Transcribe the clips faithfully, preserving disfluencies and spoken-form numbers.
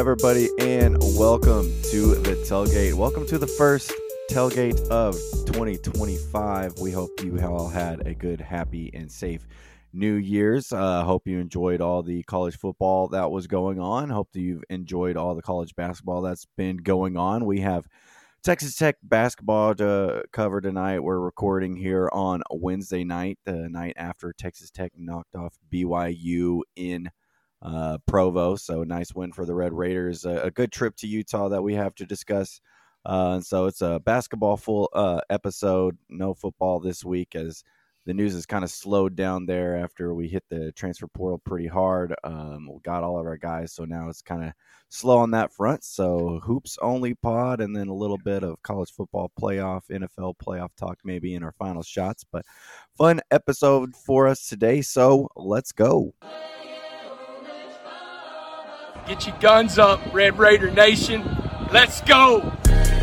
everybody, and welcome to the tailgate. Welcome to the first tailgate of twenty twenty-five. We hope you all had a good, happy, and safe New Year's. Uh, hope you enjoyed all the college football that was going on. Hope that you've enjoyed all the college basketball that's been going on. We have Texas Tech basketball to cover tonight. We're recording here on Wednesday night, the night after Texas Tech knocked off B Y U in uh, Provo. So nice win for the Red Raiders. A, a good trip to Utah that we have to discuss. Uh, and so it's a basketball full uh, episode. No football this week as the news is kind of slowed down there after we hit the transfer portal pretty hard. Um, we got all of our guys, so now it's kind of slow on that front. So hoops only pod, and then a little bit of college football playoff, N F L playoff talk maybe in our final shots. But fun episode for us today, so let's go. Get your guns up, Red Raider Nation. Let's go.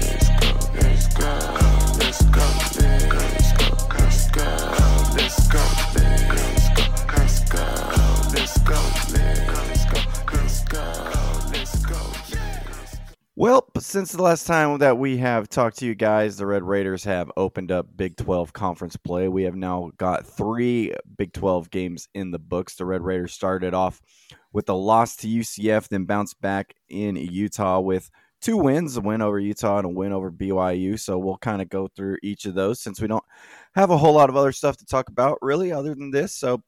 Let's go, let's go, let's go, let's go, let's go, let's go, let's go, let's go, let's go, let's go, let's go, let's go. Well, since the last time that we have talked to you guys, the Red Raiders have opened up Big twelve conference play. We have now got three Big twelve games in the books. The Red Raiders started off with a loss to U C F, then bounced back in Utah with two wins, a win over Utah and a win over B Y U. So we'll kind of go through each of those since we don't have a whole lot of other stuff to talk about really other than this. So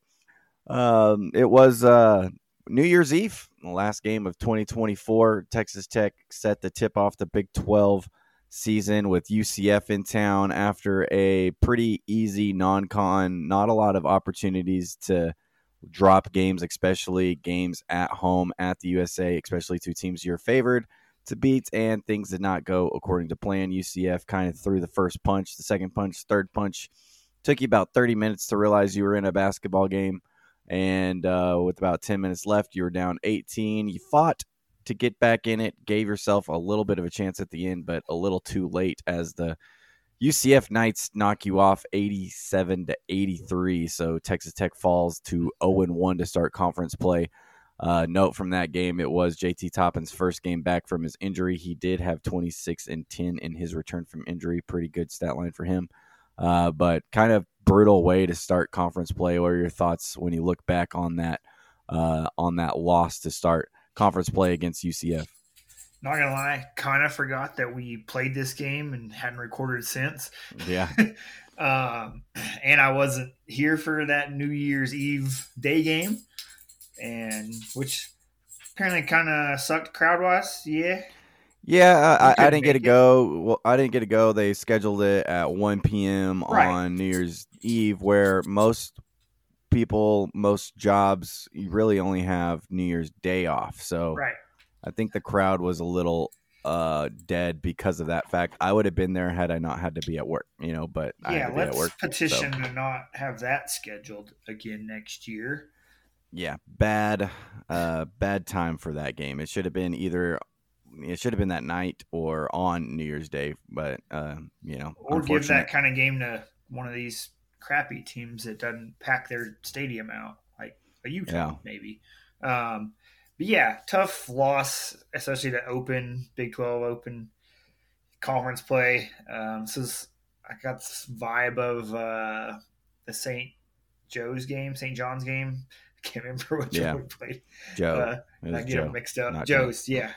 um, it was uh, New Year's Eve, the last game of twenty twenty-four. Texas Tech set the tip off the Big twelve season with U C F in town after a pretty easy non-con, not a lot of opportunities to drop games, especially games at home at the U S A, especially two teams you're favored to beat, and things did not go according to plan. U C F kind of threw the first punch, the second punch, third punch. Took you about thirty minutes to realize you were in a basketball game, and uh, with about ten minutes left, you were down eighteen. You fought to get back in it, gave yourself a little bit of a chance at the end, but a little too late as the U C F Knights knock you off eighty-seven to eighty-three. So Texas Tech falls to oh and one to start conference play. Uh, note from that game, it was J T Toppin's first game back from his injury. He did have twenty-six and ten in his return from injury. Pretty good stat line for him. Uh, but kind of brutal way to start conference play. What are your thoughts when you look back on that uh, on that loss to start conference play against U C F? Not gonna lie, kind of forgot that we played this game and hadn't recorded since. Yeah. um, and I wasn't here for that New Year's Eve day game, and which apparently kind of sucked crowd wise. Yeah. Yeah, I, I didn't get to it. go. Well, I didn't get to go. They scheduled it at one p.m. Right. on New Year's Eve, where most people, most jobs, you really only have New Year's Day off. So Right. I think the crowd was a little uh, dead because of that fact. I would have been there had I not had to be at work, you know, but I Yeah, had to be at let's work. petition so. to not have that scheduled again next year. Yeah, bad, uh, bad time for that game. It should have been either, it should have been that night or on New Year's Day, but uh, you know, Or give that kind of game to one of these crappy teams that doesn't pack their stadium out, like a Utah Yeah. maybe. Um, but yeah, tough loss, especially to open Big twelve Open conference play. Um, this is I got this vibe of uh, the Saint Joe's game, Saint John's game. I can't remember which Yeah. one we played. Joe. Uh, It was I get Joe, them mixed up. not Joe's, yeah.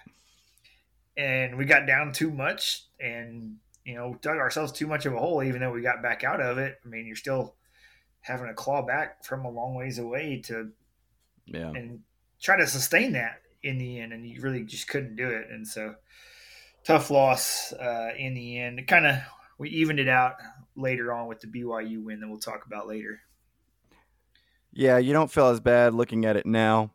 And we got down too much and, you know, dug ourselves too much of a hole, even though we got back out of it. I mean, you're still having to claw back from a long ways away to Yeah. and try to sustain that in the end, and you really just couldn't do it. And so tough loss uh, in the end. It kind of we evened it out later on with the B Y U win that we'll talk about later. Yeah, you don't feel as bad looking at it now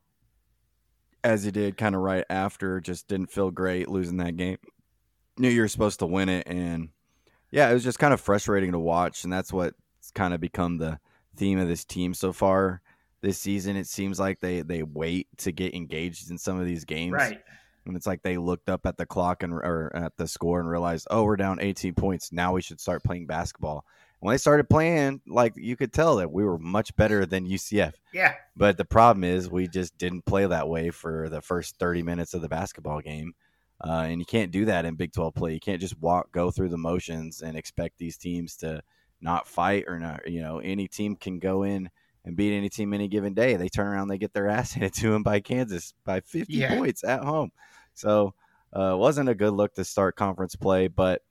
as you did kind of right after. Just didn't feel great losing that game. Knew you were supposed to win it, and yeah, it was just kind of frustrating to watch, and that's what's kind of become the theme of this team so far this season. It seems like they, they wait to get engaged in some of these games. Right. And it's like they looked up at the clock and or at the score and realized, oh, we're down eighteen points. Now we should start playing basketball. When they started playing, like you could tell that we were much better than U C F. Yeah. But the problem is we just didn't play that way for the first thirty minutes of the basketball game. Uh, and you can't do that in Big twelve play. You can't just walk, go through the motions and expect these teams to not fight or not. You know, any team can go in and beat any team any given day. They turn around, they get their ass handed to them by Kansas by fifty Yeah. points at home. So uh, it wasn't a good look to start conference play, but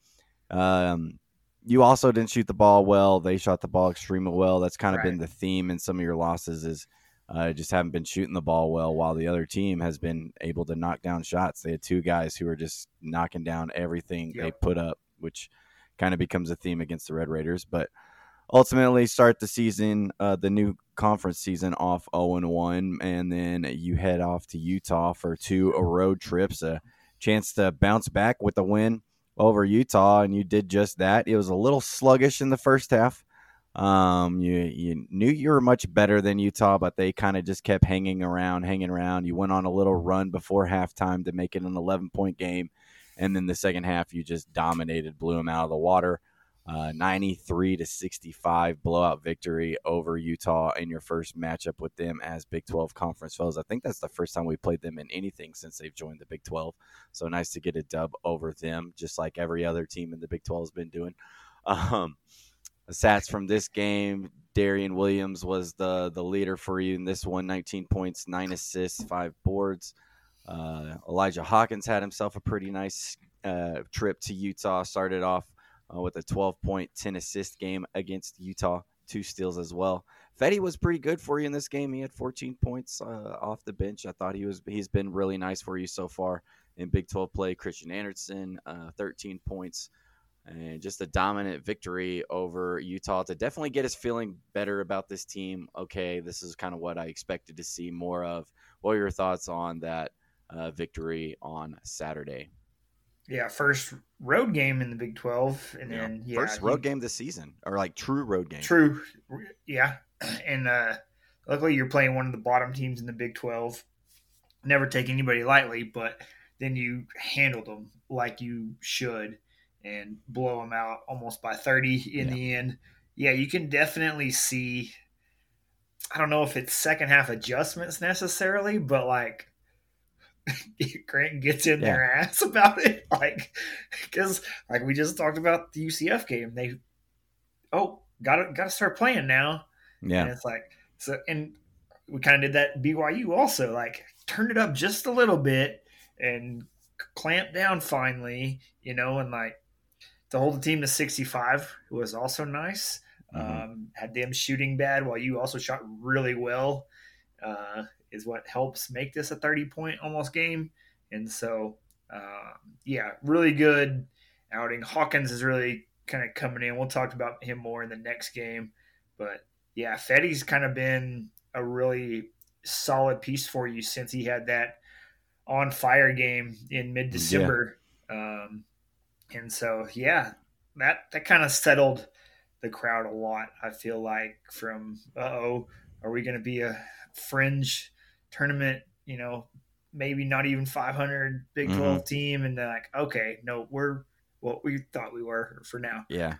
um, you also didn't shoot the ball well. They shot the ball extremely well. That's kind of Right. been the theme in some of your losses is uh, just haven't been shooting the ball well while the other team has been able to knock down shots. They had two guys who were just knocking down everything Yep. they put up, which kind of becomes a theme against the Red Raiders. But ultimately start the season, uh, the new conference season off oh and one, and then you head off to Utah for two road trips, a chance to bounce back with the win over Utah, and you did just that. It was a little sluggish in the first half. Um, you you knew you were much better than Utah, but they kind of just kept hanging around, hanging around. You went on a little run before halftime to make it an eleven-point game, and then the second half you just dominated, blew them out of the water. Uh, ninety-three to sixty-five blowout victory over Utah in your first matchup with them as Big twelve conference fellows. I think that's the first time we played them in anything since they've joined the Big twelve. So nice to get a dub over them, just like every other team in the Big twelve has been doing. Um, the stats from this game, Darian Williams was the, the leader for you in this one, nineteen points, nine assists, five boards. Uh, Elijah Hawkins had himself a pretty nice uh, trip to Utah, started off Uh, with a twelve-point, ten-assist game against Utah, two steals as well. Fetty was pretty good for you in this game. He had fourteen points uh, off the bench. I thought he was he's been really nice for you so far in Big twelve play. Christian Anderson, uh, thirteen points, and just a dominant victory over Utah to definitely get us feeling better about this team. Okay, this is kind of what I expected to see more of. What are your thoughts on that uh, victory on Saturday? Yeah, first road game in the Big twelve, and Yeah. then yeah, First road you- game this season, or like true road game. True, yeah, and uh, luckily you're playing one of the bottom teams in the Big twelve. Never take anybody lightly, but then you handled them like you should and blow them out almost by thirty in Yeah. the end. Yeah, you can definitely see. I don't know if it's second half adjustments necessarily, but like. Grant gets in Yeah. their ass about it, like because like we just talked about the U C F game. They oh gotta gotta start playing now, and Yeah, it's like so. And we kind of did that at B Y U also, like turned it up just a little bit and clamped down finally, you know, and like to hold the team to sixty-five was also nice. Mhm. Um, had them shooting bad while you also shot really well. Uh, is what helps make this a thirty point almost game. And so, uh, yeah, really good outing. Hawkins is really kind of coming in. We'll talk about him more in the next game. But yeah, Fetty's kind of been a really solid piece for you since he had that on fire game in mid December. Yeah. Um, and so, yeah, that, that kind of settled the crowd a lot. I feel like from, uh-oh, are we going to be a fringe tournament, you know, maybe not even five hundred Big twelve mm-hmm. team, and they're like, okay, no, we're what we thought we were for now. Yeah.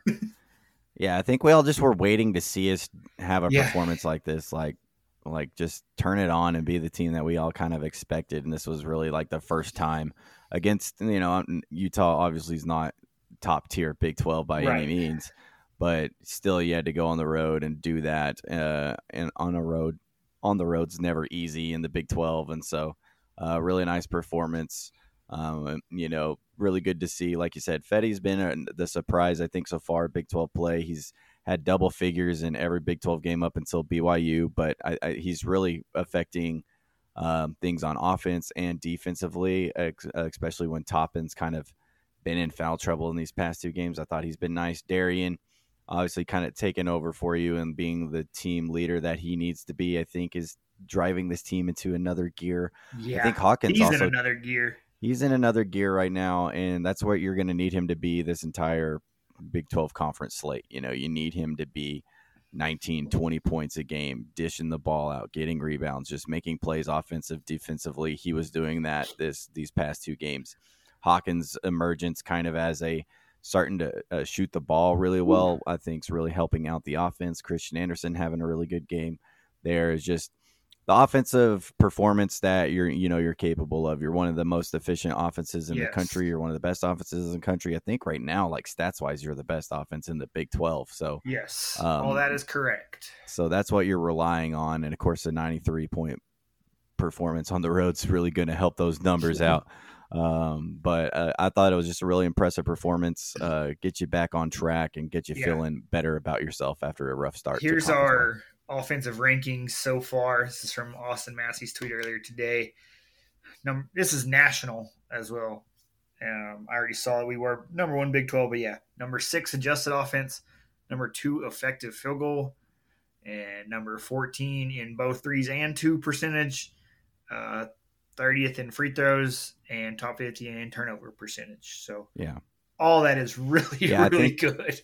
Yeah, I think we all just were waiting to see us have a Yeah. performance like this, like like just turn it on and be the team that we all kind of expected. And this was really like the first time against, you know, Utah obviously is not top tier Big twelve by Right. any means, but still you had to go on the road and do that. Uh, and on a road, on the road's never easy in the Big twelve. And so uh, really nice performance. Um, you know, really good to see. Like you said, Fetty's been a, the surprise, I think, so far Big twelve play. He's had double figures in every Big twelve game up until B Y U, but I, I, he's really affecting um, things on offense and defensively, ex- especially when Toppin's kind of been in foul trouble in these past two games. I thought he's been nice. Darian, obviously kind of taking over for you and being the team leader that he needs to be, I think, is driving this team into another gear. Yeah, I think Hawkins he's also, in another gear. He's in another gear right now, and that's what you're going to need him to be this entire Big twelve conference slate. You know, you need him to be nineteen, twenty points a game, dishing the ball out, getting rebounds, just making plays offensive, defensively. He was doing that this these past two games. Hawkins' emergence kind of as a starting to uh, shoot the ball really well. I think is really helping out the offense. Christian Anderson having a really good game. There is just the offensive performance that you're, you know, you're capable of. You're one of the most efficient offenses in Yes. the country. You're one of the best offenses in the country. I think right now, like stats wise, you're the best offense in the Big twelve. So Yes, Um, all that is correct. So that's what you're relying on. And of course, the ninety-three point performance on the road is really going to help those numbers out. Um, but uh, I thought it was just a really impressive performance. Uh, get you back on track and get you Yeah. feeling better about yourself after a rough start. to Here's conference play. our offensive rankings so far. This is from Austin Massey's tweet earlier today. Number, this is national as well. Um, I already saw it. We were number one Big twelve, but yeah, number six adjusted offense, number two effective field goal, and number fourteen in both threes and two percentage, uh, thirtieth in free throws, and top fifty in turnover percentage. So Yeah. all that is really, Yeah, I really think- good.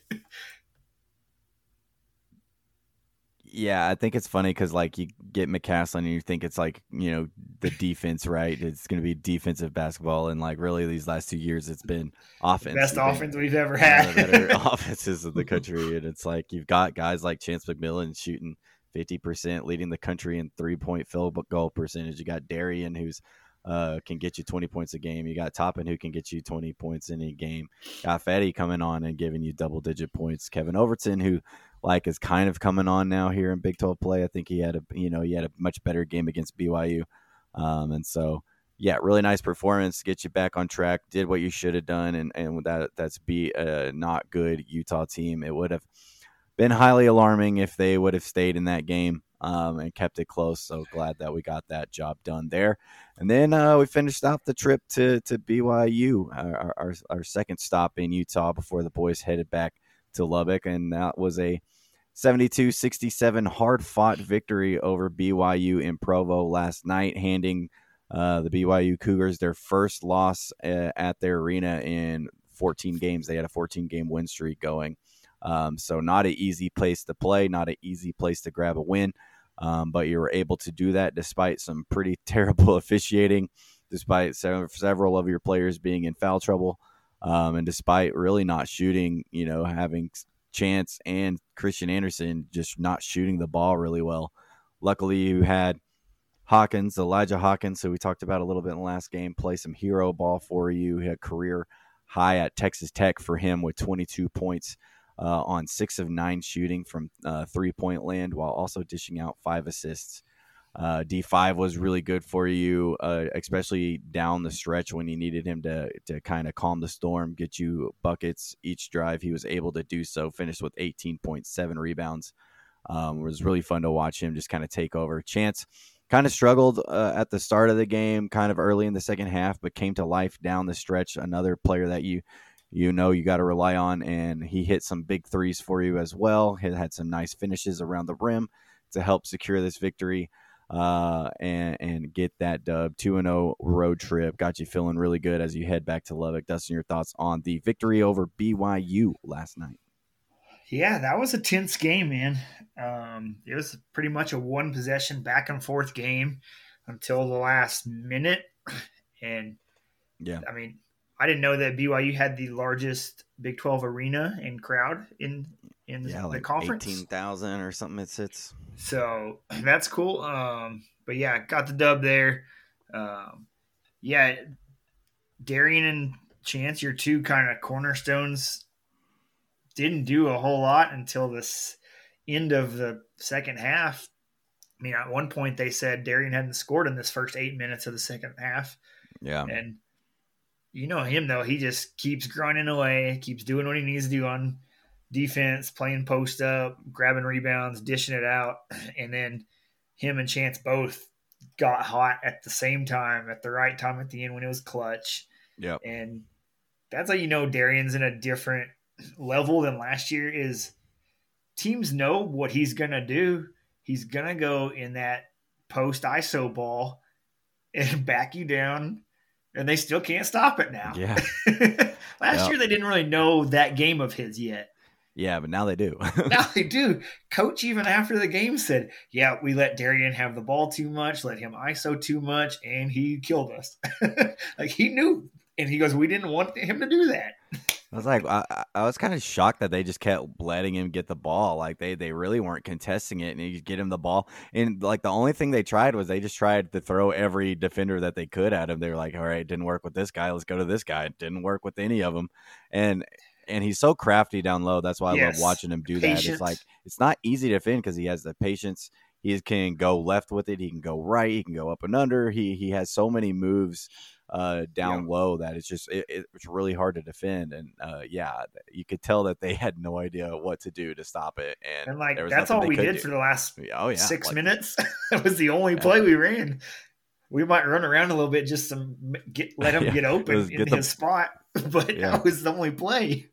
Yeah, I think it's funny because like you get McCaslin and you think it's like, you know, the defense, right? It's going to be defensive basketball, and like really these last two years it's been offense. Best It's been offense we've ever one of had. the better offenses in the country, and it's like you've got guys like Chance McMillan shooting fifty percent, leading the country in three point field goal percentage. You got Darian who's uh, can get you twenty points a game. You got Toppin who can get you twenty points in a game. Got Fetty coming on and giving you double digit points. Kevin Overton who like is kind of coming on now here in Big twelve play. I think he had a you know he had a much better game against B Y U, um, and so yeah, really nice performance. Get you back on track. Did what you should have done, and and with that that's be a not good Utah team. It would have been highly alarming if they would have stayed in that game um, and kept it close. So glad that we got that job done there. And then uh, we finished off the trip to to B Y U, our, our our second stop in Utah before the boys headed back to Lubbock, and that was a seventy-two sixty-seven hard-fought victory over B Y U in Provo last night, handing uh, the B Y U Cougars their first loss uh, at their arena in fourteen games. They had a fourteen-game win streak going. Um, so not an easy place to play, not an easy place to grab a win, um, but you were able to do that despite some pretty terrible officiating, despite several, several of your players being in foul trouble, um, and despite really not shooting, you know, having Chance and Christian Anderson just not shooting the ball really well. Luckily, you had Hawkins, Elijah Hawkins, who we talked about a little bit in the last game, play some hero ball for you. He had career high at Texas Tech for him with twenty-two points uh, on six of nine shooting from uh, three-point land, while also dishing out five assists. Uh, D five was really good for you, uh, especially down the stretch when you needed him to to kind of calm the storm, get you buckets each drive. He was able to do so, finished with eighteen point seven rebounds. Um, it was really fun to watch him just kind of take over. Chance kind of struggled uh, at the start of the game, kind of early in the second half, but came to life down the stretch. Another player that you you know you got to rely on, and he hit some big threes for you as well. He had some nice finishes around the rim to help secure this victory. Uh, and and get that dub. two and oh road trip got you feeling really good as you head back to Lubbock. Dustin, your thoughts on the victory over B Y U last night? Yeah, that was a tense game, man. Um, it was pretty much a one possession back and forth game until the last minute. And Yeah, I mean, I didn't know that B Y U had the largest Big twelve arena and crowd in in yeah, the like conference. eighteen thousand or something. It sits. So that's cool. Um, but yeah, got the dub there. Um, yeah, Darian and Chance, your two kind of cornerstones, didn't do a whole lot until this end of the second half. I mean, at one point they said Darian hadn't scored in this first eight minutes of the second half. Yeah, And you know him, though. He just keeps grinding away, keeps doing what he needs to do on defense, playing post up, grabbing rebounds, dishing it out. And then him and Chance both got hot at the same time, at the right time at the end when it was clutch. yeah, And that's how you know Darian's in a different level than last year. Is teams know what he's going to do. He's going to go in that post I S O ball and back you down, and they still can't stop it now. yeah, Last Yep. year they didn't really know that game of his yet. yeah. But now they do. Now they do. Coach, even after the game, said, yeah, we let Darian have the ball too much, let him I S O too much, and he killed us. Like, he knew. And he goes, we didn't want him to do that. I was like, I, I- I was kind of shocked that they just kept letting him get the ball. Like they, they really weren't contesting it, and you get him the ball. And like the only thing they tried was they just tried to throw every defender that they could at him. They were like, all right, it didn't work with this guy. Let's go to this guy. It didn't work with any of them. And and he's so crafty down low. That's why I Yes. love watching him do that. Patient. It's like it's not easy to defend because he has the patience. He can go left with it. He can go right. He can go up and under. He he has so many moves uh down Yeah. low that it's just it, it's really hard to defend. And uh yeah, you could tell that they had no idea what to do to stop it. And, And like there was that's nothing all they we could did do. for the last Oh yeah, six like, minutes. That was the only Yeah. play we ran. We might run around a little bit just to m- get let him Yeah, get it open was in get the- his spot, but Yeah. that was the only play.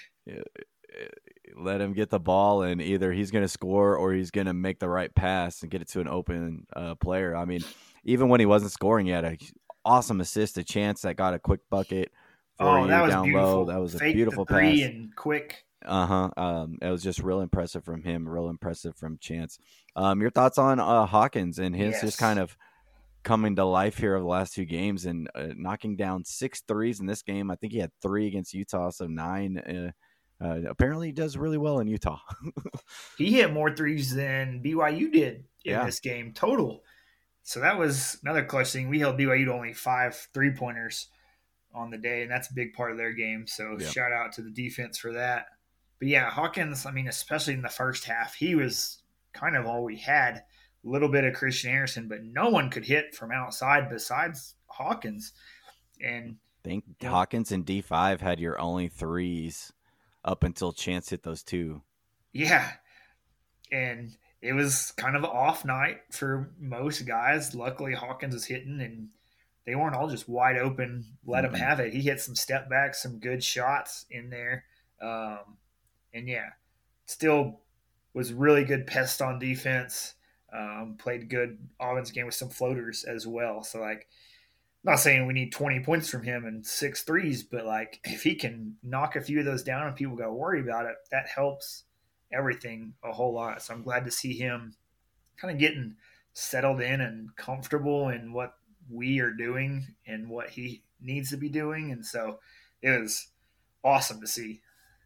let him get the ball, and either he's going to score or he's going to make the right pass and get it to an open uh, player. I mean, even when he wasn't scoring, he had an awesome assist, a chance that got a quick bucket for Oh, you that was down beautiful. low. That was a Faked beautiful the three pass. and quick. Uh huh. Um, it was just real impressive from him. Real impressive from Chance. Um, your thoughts on uh, Hawkins and his Yes. just kind of coming to life here over the last two games and uh, knocking down six threes in this game. I think he had three against Utah, so nine. Uh, uh, apparently, he does really well in Utah. He hit more threes than B Y U did in Yeah. this game total. So that was another clutch thing. We held B Y U to only five three pointers on the day, and that's a big part of their game. So Yeah. shout out to the defense for that. But yeah, Hawkins, I mean, especially in the first half, he was kind of all we had. A little bit of Christian Anderson, but no one could hit from outside besides Hawkins. And I think Yeah. Hawkins and D five had your only threes up until Chance hit those two. yeah, and it was kind of an off night for most guys. Luckily, Hawkins was hitting, and they weren't all just wide open. Let him Mhm. have it. He hit some step backs, some good shots in there, um, and yeah, still was really good pest on defense. Um, played good offense game with some floaters as well. So like, I'm not saying we need twenty points from him and six threes, but like if he can knock a few of those down and people got to worry about it, that helps everything a whole lot. So I'm glad to see him kind of getting settled in and comfortable in what we are doing and what he needs to be doing. And so it was awesome to see.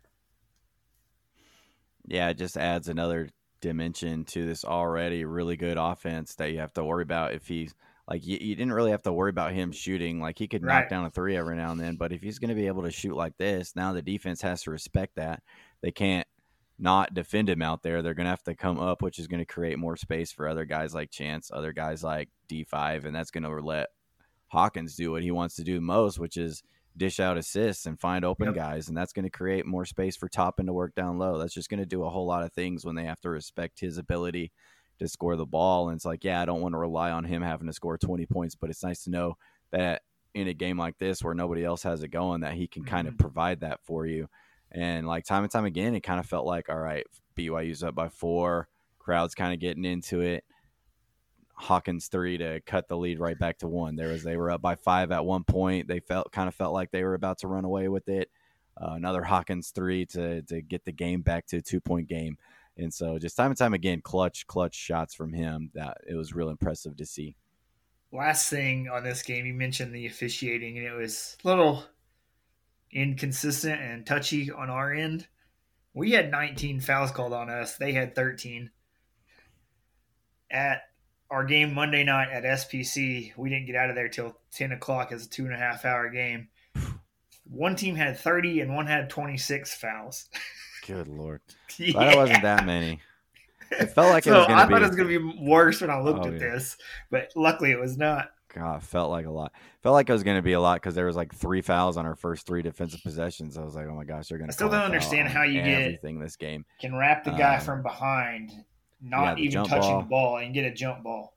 Yeah, it just adds another dimension to this already really good offense that you have to worry about. If he's like, you, you didn't really have to worry about him shooting. Like, he could knock Right. down a three every now and then, but if he's going to be able to shoot like this, now the defense has to respect that. They can't not defend him out there. They're going to have to come up, which is going to create more space for other guys like Chance, other guys like D five, and that's going to let Hawkins do what he wants to do most, which is dish out assists and find open Yep. guys, and that's going to create more space for Toppin to work down low. That's just going to do a whole lot of things when they have to respect his ability to score the ball. And it's like, yeah, I don't want to rely on him having to score twenty points, but it's nice to know that in a game like this where nobody else has it going, that he can kind of Mhm. provide that for you. And like time and time again, it kind of felt like, all right, B Y U's up by four, crowd's kind of getting into it. Hawkins three to cut the lead right back to one. There was they were up by five at one point. They felt kind of felt like they were about to run away with it. Uh, another Hawkins three to to get the game back to a two point game. And so just time and time again, clutch clutch shots from him. That it was real impressive to see. Last thing on this game, you mentioned the officiating, and it was a little inconsistent and touchy on our end. We had nineteen fouls called on us. They had thirteen. At our game Monday night at S P C, we didn't get out of there till ten o'clock as a two and a half hour game. One team had thirty and one had twenty-six fouls. Good Lord. Yeah. Glad it wasn't that many. It felt like it So was going I to be. thought it was going to be worse when I looked Oh, at yeah. this, but luckily it was not. God, it felt like a lot. Felt like it was going to be a lot because there was like three fouls on our first three defensive possessions. I was like, oh my gosh, they're going I to. still don't understand how you get- everything this game. Can wrap the guy Um, from behind, yeah, not the even jump touching ball. the ball, and get a jump ball.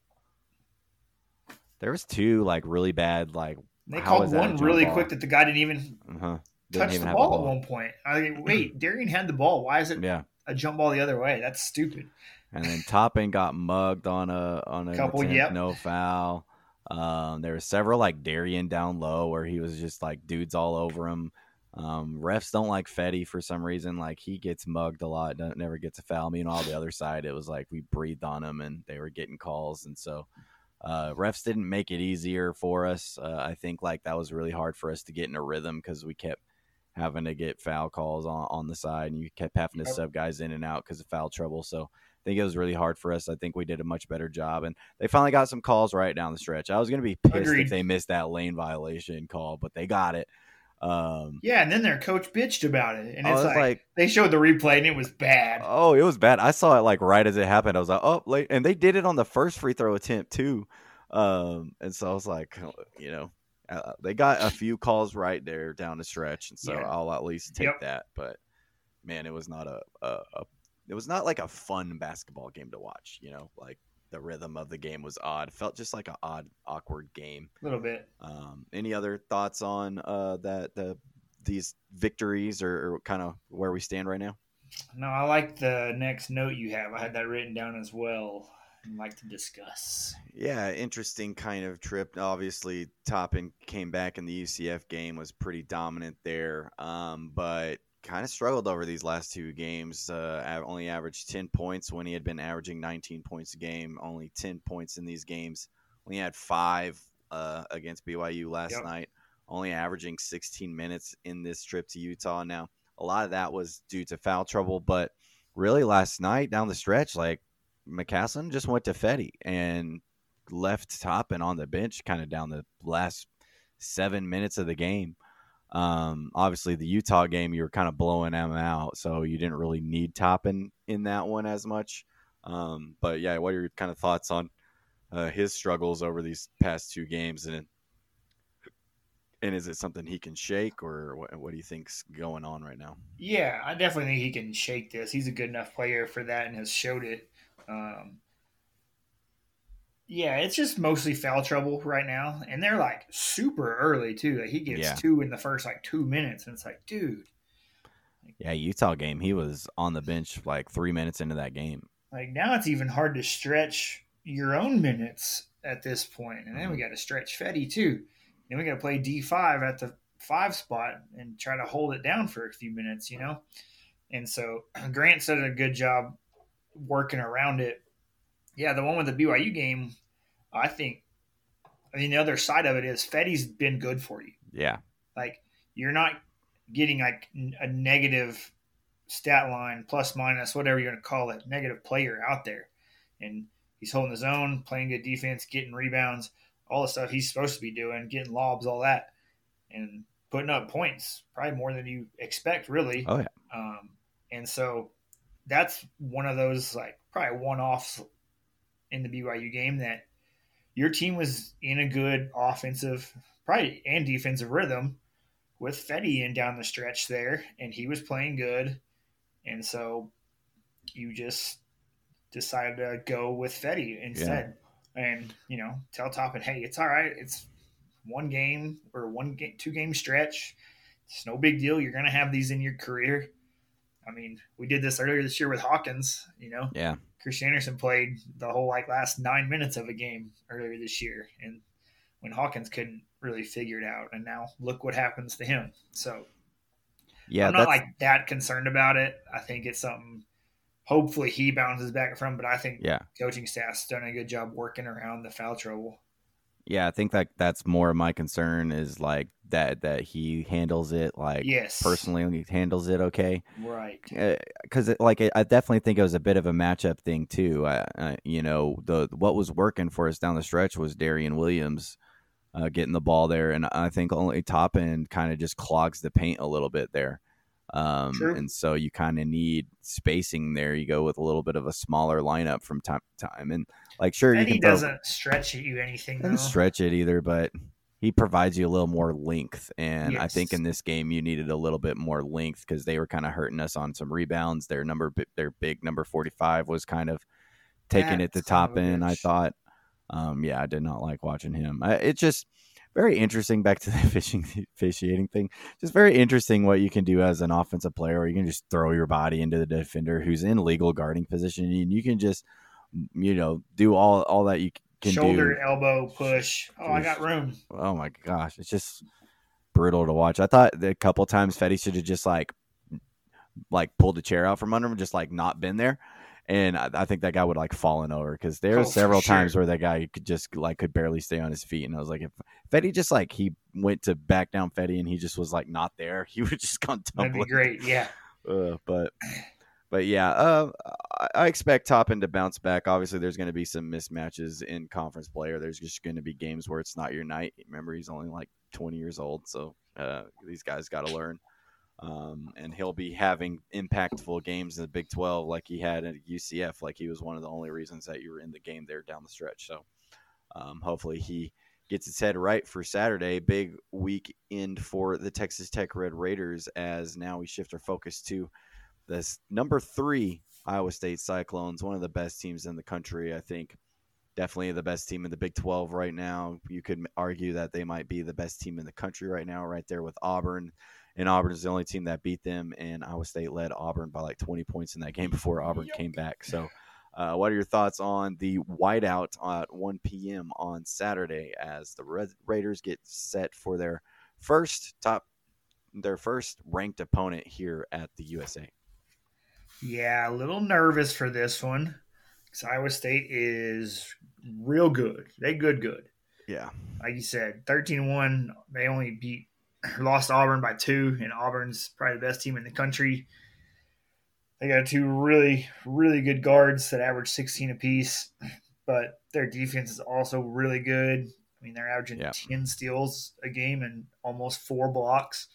There was two like really bad like. They how called is that a one jump really ball? quick that the guy didn't even Uh-huh. Didn't touch even the have ball, at one point. I mean, wait, Darian had the ball. Why is it Yeah, a jump ball the other way? That's stupid. and then Toppin got mugged on a on a Couple, attempt, yep. no foul. Um, there were several like Darian down low where he was just like dudes all over him. Um, refs don't like Fetty for some reason. Like he gets mugged a lot, don't, never gets a foul. Meanwhile, the other side, it was like we breathed on him and they were getting calls, and so uh, refs didn't make it easier for us. Uh, I think like that was really hard for us to get in a rhythm because we kept having to get foul calls on, on the side, and you kept having to Yep. sub guys in and out because of foul trouble. So I think it was really hard for us. I think we did a much better job, and they finally got some calls right down the stretch. I was going to be pissed Agreed. if they missed that lane violation call, but they got it. Um, Yeah, and then their coach bitched about it, and I it's was like, like- they showed the replay, and it was bad. Oh, it was bad. I saw it like right as it happened. I was like, oh, late. And they did it on the first free throw attempt too. Um, and so I was like, you know, uh, they got a few calls right there down the stretch, and so Yeah. I'll at least take Yep. that. But man, it was not a, a, a, it was not like a fun basketball game to watch. You know, like the rhythm of the game was odd. It felt just like an odd, awkward game. A little bit. Um, any other thoughts on uh that the these victories or, or kind of where we stand right now? No, I like the next note you have. I had that written down as well. I'd like to discuss. Yeah, interesting kind of trip. Obviously, Toppin came back in the U C F game, was pretty dominant there, um, but kind of struggled over these last two games. Uh, av- only averaged ten points when he had been averaging nineteen points a game. Only ten points in these games. Only had five uh, against B Y U last Yep. night. Only averaging sixteen minutes in this trip to Utah. Now, a lot of that was due to foul trouble, but really last night down the stretch, like, McCaslin just went to Fetty and left Toppin on the bench kind of down the last seven minutes of the game. Um, obviously, the Utah game, you were kind of blowing him out, so you didn't really need Toppin in that one as much. Um, but, yeah, what are your kind of thoughts on uh, his struggles over these past two games? And and is it something he can shake, or what, what do you think's going on right now? Yeah, I definitely think he can shake this. He's a good enough player for that and has showed it. Um, yeah, it's just mostly foul trouble right now, and they're like super early too. Like he gets Yeah. two in the first like two minutes, and it's like, dude, Yeah, Utah game, he was on the bench like three minutes into that game. like now it's even hard to stretch your own minutes at this point, and then we got to stretch Fetty too. Then we got to play D five at the five spot and try to hold it down for a few minutes, you know. And so Grant did a good job working around it. Yeah, the one with the B Y U game, I think. I mean, the other side of it is Fetty's been good for you. Yeah. Like you're not getting like a negative stat line, plus minus, whatever you're going to call it, negative player out there, and he's holding his own, playing good defense, getting rebounds, all the stuff he's supposed to be doing, getting lobs, all that, and putting up points, probably more than you expect, really. Oh, yeah. Um, and so that's one of those like probably one-offs in the B Y U game that your team was in a good offensive, probably and defensive rhythm with Fetty in down the stretch there, and he was playing good, and so you just decided to go with Fetty instead, and you know tell Toppin, hey, it's all right, it's one game or one game, two game stretch, it's no big deal. You're gonna have these in your career. I mean, we did this earlier this year with Hawkins. You know, Yeah. Christian Anderson played the whole like last nine minutes of a game earlier this year, and when Hawkins couldn't really figure it out, and now look what happens to him. So Yeah, I'm not that's like that concerned about it. I think it's something hopefully he bounces back from, but I think yeah. coaching staff's done a good job working around the foul trouble. Yeah, I think that that's more of my concern is like that that he handles it like Yes. personally he handles it okay. Right. Because like I definitely think it was a bit of a matchup thing too. Uh, uh, you know, the what was working for us down the stretch was Darian Williams uh, getting the ball there, and I think only Toppin kind of just clogs the paint a little bit there. Um, True. and so you kind of need spacing there. You go with a little bit of a smaller lineup from time to time, and like sure you And can he throw- doesn't stretch you anything, though. doesn't stretch it either, but he provides you a little more length. And I think Yes. in this game you needed a little bit more length because they were kind of hurting us on some rebounds. Their number, their big number forty-five was kind of taking it to That son of top a end. I bitch. thought, um, yeah, I did not like watching him. I, it's just very interesting. Back to the fishing officiating thing, just very interesting what you can do as an offensive player, where you can just throw your body into the defender who's in legal guarding position, and you can just, you know, do all all that you can Shoulder, do. elbow, push. Oh, I got room. Oh my gosh, it's just brutal to watch. I thought that a couple times Fetty should have just like like pulled a chair out from under him, just like not been there, And I, I think that guy would like fallen over because there were Oh, for several sure. times where that guy could just like could barely stay on his feet. And I was like, if Fetty just like he went to back down Fetty and he just was like not there, he would just gone That'd tumbling. be great. Yeah. Uh, but but yeah, uh, I, I expect Toppin to bounce back. Obviously, there's going to be some mismatches in conference play, or there's just going to be games where it's not your night. Remember, he's only like twenty years old, so uh, these guys got to learn. Um, and he'll be having impactful games in the Big twelve like he had at U C F. Like he was one of the only reasons that you were in the game there down the stretch. So um, hopefully he gets his head right for Saturday. Big weekend for the Texas Tech Red Raiders as now we shift our focus to this number three Iowa State Cyclones, one of the best teams in the country. I think definitely the best team in the Big twelve right now. You could argue that they might be the best team in the country right now, right there with Auburn. And Auburn is the only team that beat them, and Iowa State led Auburn by like twenty points in that game before Auburn came back. So uh, what are your thoughts on the whiteout at one p.m. on Saturday as the Red Raiders get set for their first top, their first ranked opponent here at the U S A? Yeah, a little nervous for this one because Iowa State is real good. They good, good. Yeah. Like you said, thirteen one. They only beat lost Auburn by two, and Auburn's probably the best team in the country. They got two really, really good guards that average sixteen apiece, but their defense is also really good. I mean, they're averaging yeah. ten steals a game and almost four blocks.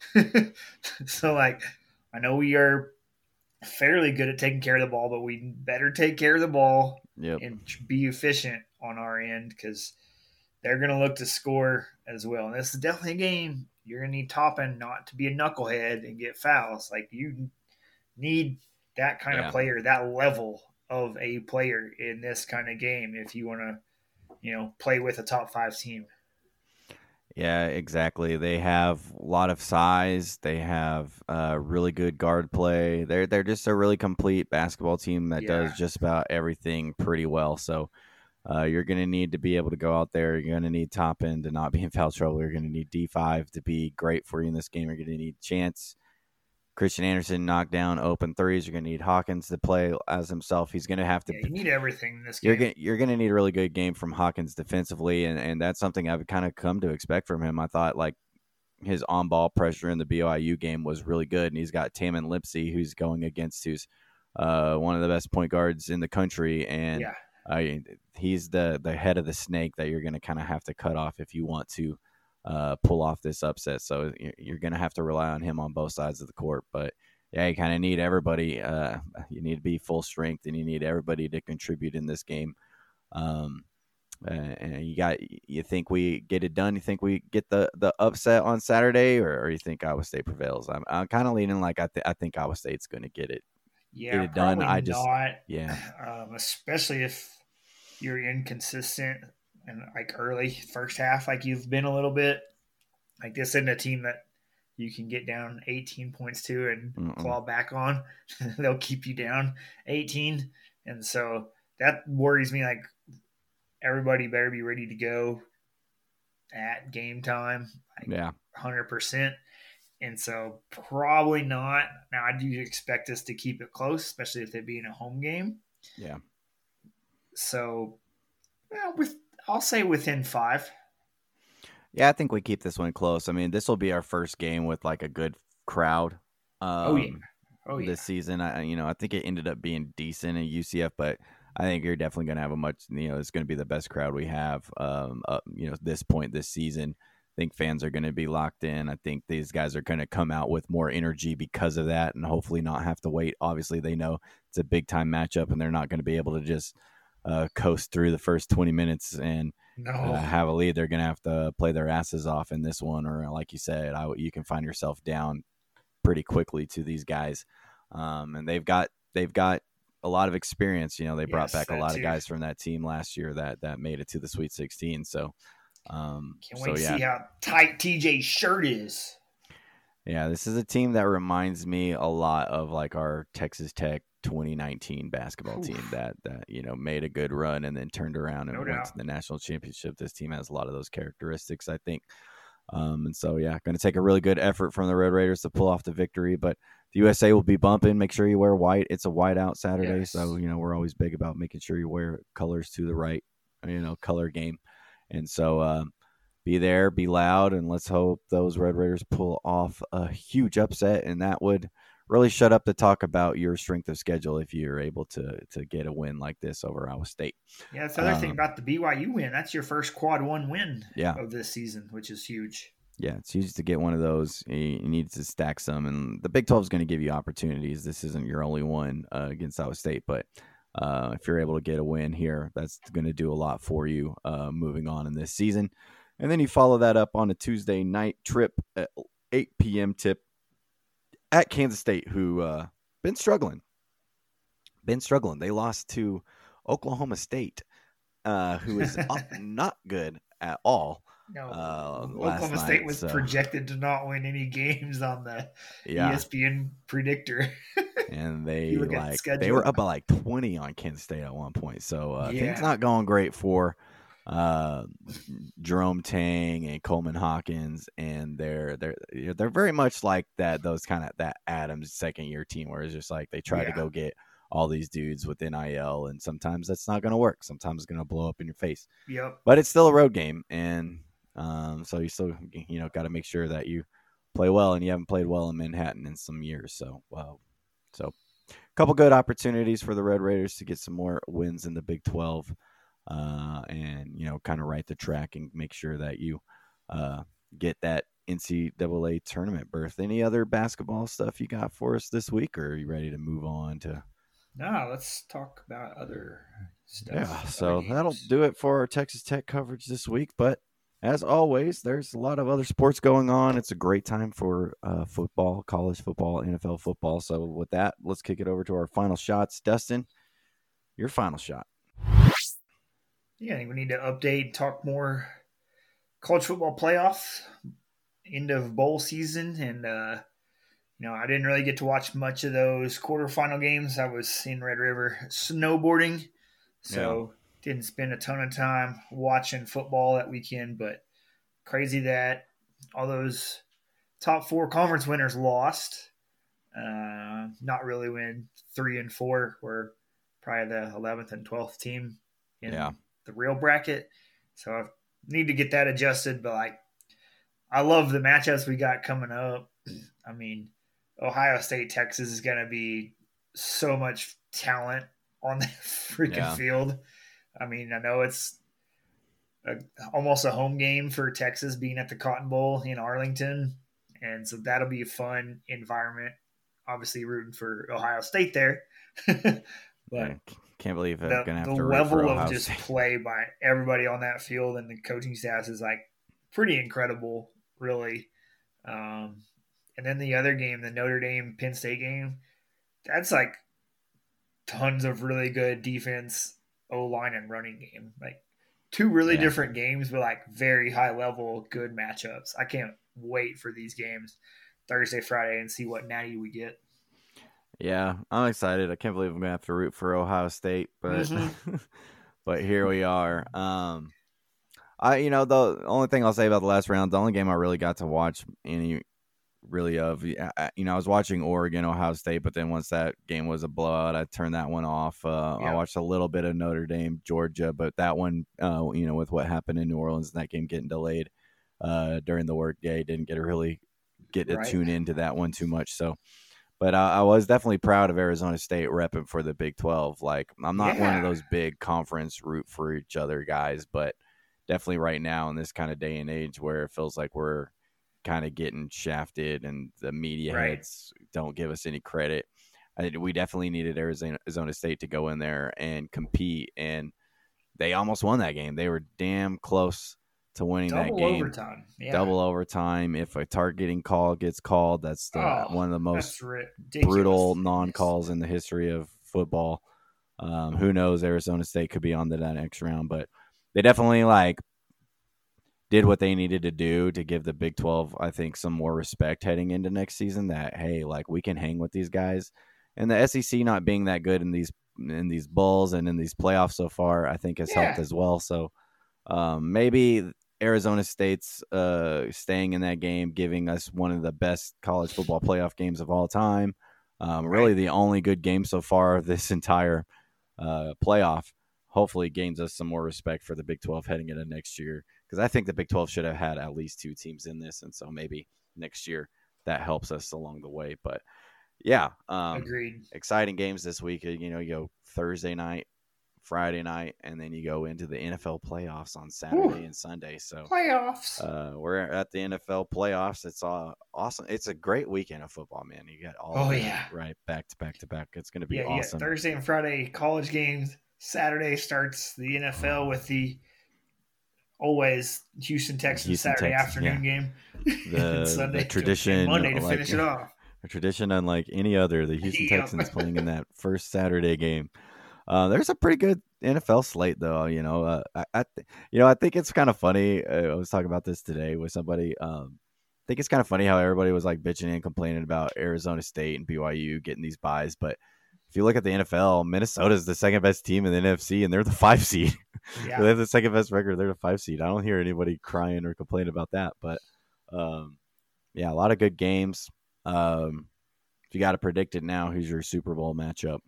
So, like, I know we are fairly good at taking care of the ball, but we better take care of the ball yep. and be efficient on our end because they're going to look to score as well. And this is definitely a game you're going to need Toppin not to be a knucklehead and get fouls. Like, you need that kind yeah. of player, that level of a player in this kind of game if you want to, you know, play with a top five team. Yeah, exactly. They have a lot of size. They have uh, really good guard play. They're they're just a really complete basketball team that Yeah. does just about everything pretty well. So uh, you're going to need to be able to go out there. You're going to need Toppin to not be in foul trouble. You're going to need D five to be great for you in this game. You're going to need Chance, Christian Anderson knock down open threes. You're going to need Hawkins to play as himself. He's going to have to. Yeah, you need everything in this game. You're going you're going to need a really good game from Hawkins defensively, and, and that's something I've kind of come to expect from him. I thought like his on ball pressure in the B Y U game was really good, and he's got Tamin Lipsey, who's going against who's uh, one of the best point guards in the country, and Yeah. uh, he's the the head of the snake that you're going to kind of have to cut off if you want to uh, pull off this upset. So you're going to have to rely on him on both sides of the court. But yeah, you kind of need everybody. Uh, you need to be full strength, and you need everybody to contribute in this game. Um, uh, and you got, you think we get it done? You think we get the, the upset on Saturday, or, or you think Iowa State prevails? I'm, I'm kind of leaning like I, th- I think Iowa State's going to get it. Yeah, get it done. probably I just, not. yeah, Um, especially if you're inconsistent and like early first half, like you've been a little bit. Like this isn't a team that you can get down eighteen points to and Mm-mm. claw back on. They'll keep you down eighteen, and so that worries me. Like everybody better be ready to go at game time. Like yeah, one hundred percent. And so probably not. Now, I do expect us to keep it close, especially if they be in a home game. yeah. So, well, with I'll say within five. Yeah, I think we keep this one close. I mean, this will be our first game with like a good crowd. Um, Oh, yeah. Oh, yeah. This season, I you know I think it ended up being decent at U C F, but I think you're definitely going to have a much you know it's going to be the best crowd we have. Um, uh, you know, this point this season, I think fans are going to be locked in. I think these guys are going to come out with more energy because of that, and hopefully not have to wait. Obviously, they know it's a big time matchup, and they're not going to be able to just uh, coast through the first twenty minutes and. No. Uh, have a lead. They're going to have to play their asses off in this one, or like you said, I, you can find yourself down pretty quickly to these guys. Um, and they've got they've got a lot of experience. You know, they brought Yes, back a that lot too. of guys from that team last year that that made it to the Sweet sixteen. So, um, Can't so wait to yeah, see how tight T J's shirt is. yeah, this is a team that reminds me a lot of like our Texas Tech twenty nineteen basketball Oof. team that that you know made a good run and then turned around and No went doubt. to the national championship. This team has a lot of those characteristics, I think. Um, and so, yeah, going to take a really good effort from the Red Raiders to pull off the victory. But the U S A will be bumping. Make sure you wear white. It's a white out Saturday. Yes. So, you know, we're always big about making sure you wear colors to the right, you know, color game. And so um, be there, be loud, and let's hope those Red Raiders pull off a huge upset. And that would really shut up the talk about your strength of schedule if you're able to to get a win like this over Iowa State. Yeah, that's the other Um, thing about the B Y U win. That's your first quad one win Yeah. of this season, which is huge. Yeah, it's huge to get one of those. You, you need to stack some, and the Big twelve is going to give you opportunities. This isn't your only one uh, against Iowa State, but uh, if you're able to get a win here, that's going to do a lot for you uh, moving on in this season. And then you follow that up on a Tuesday night trip at eight p.m. tip at Kansas State, who uh, been struggling. Been struggling. They lost to Oklahoma State, uh, who is not good at all. No, Uh, last Oklahoma State night, was so- projected to not win any games on the Yeah. E S P N predictor. And they You look at the like they schedule. were up by like twenty on Kansas State at one point. So uh, Yeah. things not going great for uh, Jerome Tang and Coleman Hawkins, and they're they're they're very much like that. Those kind of that Adams second year team where it's just like they try to Yeah. go get all these dudes with N I L, and sometimes that's not going to work. Sometimes it's going to blow up in your face. Yep. But it's still a road game, and um, so you still you know got to make sure that you play well, and you haven't played well in Manhattan in some years. So wow, so a couple good opportunities for the Red Raiders to get some more wins in the Big twelve, uh, and you know kind of right the track and make sure that you uh, get that N C double A tournament berth. Any other basketball stuff you got for us this week, or are you ready to move on to? No, let's talk about other stuff. Yeah, other so that'll games. do it for our Texas Tech coverage this week. But as always, there's a lot of other sports going on. It's a great time for uh, football, college football, N F L football. So with that, let's kick it over to our final shots. Dustin, your final shot. Yeah, I think we need to update, talk more college football playoffs, end of bowl season, and uh, you know, I didn't really get to watch much of those quarterfinal games. I was in Red River snowboarding, so didn't spend a ton of time watching football that weekend. But crazy that all those top four conference winners lost. Uh, not really when three and four were probably the eleventh and twelfth team in Yeah. the real bracket. So I need to get that adjusted. But like, I love the matchups we got coming up. I mean, Ohio State, Texas is going to be so much talent on the freaking Yeah. field. I mean, I know it's a, almost a home game for Texas being at the Cotton Bowl in Arlington. And so that'll be a fun environment. Obviously rooting for Ohio State there. But I can't believe I'm the, gonna have the to root for level Ohio of just State. play by everybody on that field and the coaching staff is like pretty incredible, really. Um, and then the other game, the Notre Dame Penn State game, that's like tons of really good defense, O line, and running game. Like two really Yeah. different games, but like very high level, good matchups. I can't wait for these games Thursday, Friday, and see what natty we get. Yeah, I'm excited. I can't believe I'm gonna have to root for Ohio State, but Mhm. but here we are. Um, I you know the only thing I'll say about the last round, the only game I really got to watch any really of, I- you know, I was watching Oregon, Ohio State, but then once that game was a blowout, I turned that one off. Uh, I Yeah. watched a little bit of Notre Dame, Georgia, but that one, uh, you know, with what happened in New Orleans and that game getting delayed uh, during the workday, didn't get to really get to Right. tune into that one too much. So. But I, I was definitely proud of Arizona State repping for the Big twelve. Like, I'm not one of Yeah. those big conference root for each other guys, but definitely right now in this kind of day and age where it feels like we're kind of getting shafted and the media Right. heads don't give us any credit. I, we definitely needed Arizona, Arizona State to go in there and compete, and they almost won that game. They were damn close to winning Double that game. overtime. Yeah. Double overtime. If a targeting call gets called, that's the, Oh, one of the most That's ridiculous. brutal non-calls in the history of football. Um, who knows? Arizona State could be on to that next round, but they definitely like did what they needed to do to give the Big twelve, I think, some more respect heading into next season. That hey, like we can hang with these guys, and the S E C not being that good in these in these bowls and in these playoffs so far, I think has helped Yeah. as well. So um, maybe Arizona State's uh, staying in that game, giving us one of the best college football playoff games of all time. Um, really the only good game so far of this entire uh, playoff. Hopefully gains us some more respect for the Big twelve heading into next year, because I think the Big twelve should have had at least two teams in this, and so maybe next year that helps us along the way. But yeah, um, agreed. Exciting games this week. You know, you go Thursday night, Friday night, and then you go into the N F L playoffs on Saturday Ooh. and Sunday. So playoffs. Uh, we're at the N F L playoffs. It's uh, awesome. It's a great weekend of football, man. You got all oh yeah, right back to back to back. It's going to be yeah, awesome. Yeah, Thursday and Friday college games. Saturday starts the N F L with the always Houston Texans Houston, Saturday Texas, afternoon yeah. game. The, Sunday the tradition, to, Monday to like, finish it off. A tradition unlike any other. The Houston yeah. Texans playing in that first Saturday game. Uh, there's a pretty good N F L slate, though. You know, uh, I, I th- you know, I think it's kind of funny. Uh, I was talking about this today with somebody. Um, I think it's kind of funny how everybody was like bitching and complaining about Arizona State and B Y U getting these buys, but if you look at the N F L, Minnesota is the second best team in the N F C, and they're the five seed. Yeah. They have the second best record. They're the five seed. I don't hear anybody crying or complaining about that. But um, yeah, a lot of good games. Um, if you got to predict it now, who's your Super Bowl matchup?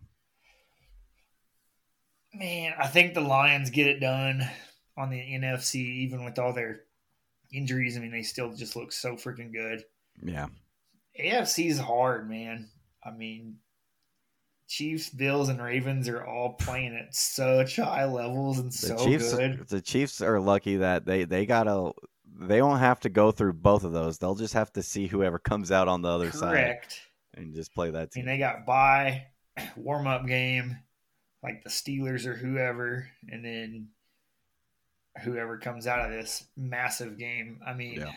Man, I think the Lions get it done on the N F C, even with all their injuries. I mean, they still just look so freaking good. Yeah. A F C is hard, man. I mean, Chiefs, Bills, and Ravens are all playing at such high levels and the so Chiefs, good. The Chiefs are lucky that they, they gotta they won't have to go through both of those. They'll just have to see whoever comes out on the other Correct. side and just play that team. I mean, they got bye, warm up game, like the Steelers or whoever, and then whoever comes out of this massive game. I mean, yeah.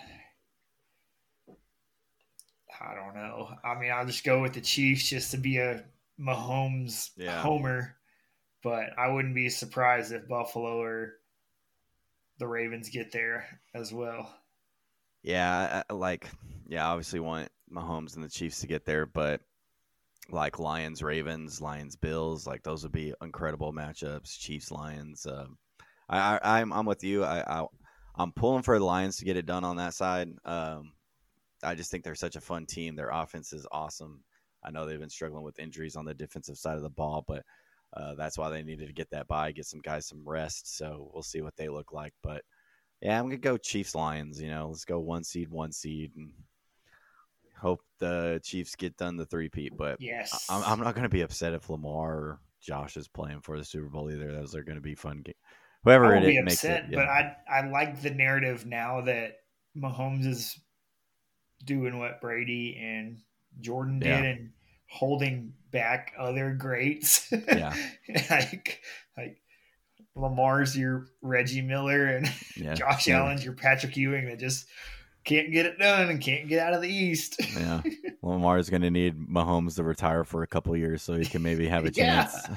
I don't know. I mean, I'll just go with the Chiefs just to be a Mahomes yeah. homer, but I wouldn't be surprised if Buffalo or the Ravens get there as well. Yeah, I, like, yeah, obviously want Mahomes and the Chiefs to get there, but like Lions, Ravens, Lions, Bills, like those would be incredible matchups. Chiefs, Lions. Um, I, I, I'm, I'm with you. I, I, I'm pulling for the Lions to get it done on that side. Um, I just think they're such a fun team. Their offense is awesome. I know they've been struggling with injuries on the defensive side of the ball, but uh, that's why they needed to get that bye, get some guys some rest. So we'll see what they look like. But yeah, I'm gonna go Chiefs Lions. You know, let's go one seed, one seed, and hope the Chiefs get done the three-peat. But yes, I'm, I'm not gonna be upset if Lamar or Josh is playing for the Super Bowl either. Those are gonna be fun games. Whoever I it will be makes upset, it, yeah. but I I like the narrative now that Mahomes is doing what Brady and Jordan did, Yeah. and holding back other greats. Yeah. like like Lamar's your Reggie Miller and Yeah. Josh Yeah. Allen's your Patrick Ewing that just can't get it done and can't get out of the East. Yeah. Lamar's going to need Mahomes to retire for a couple of years so he can maybe have a Yeah. chance.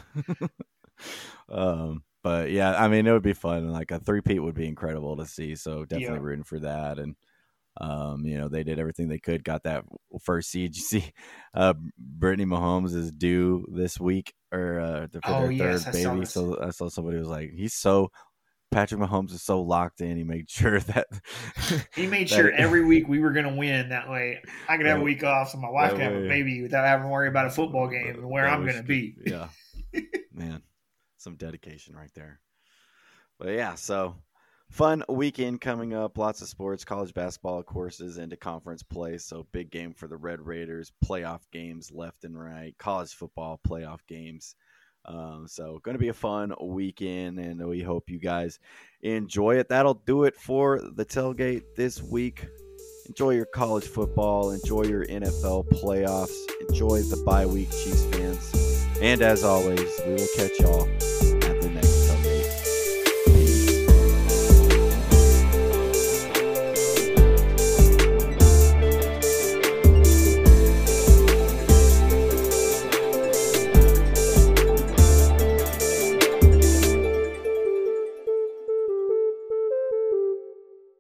um, but yeah, I mean, it would be fun. Like a three-peat would be incredible to see. So definitely Yeah. rooting for that. And, um, you know, they did everything they could, got that first seed. You see, uh, Brittany Mahomes is due this week or uh, for Oh, their yes, third I saw baby. this. So I saw somebody was like, he's so Patrick Mahomes is so locked in. He made sure that He made that sure it- every week we were going to win. That way I could have a That- week off so my wife that could have a way- baby without having to worry about a football game and where That I'm was- going to be. Yeah, man, some dedication right there. But yeah, so fun weekend coming up. Lots of sports, college basketball courses into conference play. So big game for the Red Raiders. Playoff games left and right. College football playoff games. Um, so going to be a fun weekend, and we hope you guys enjoy it. That'll do it for the tailgate this week. Enjoy your college football. Enjoy your N F L playoffs. Enjoy the bye week, Chiefs fans. And as always, we will catch y'all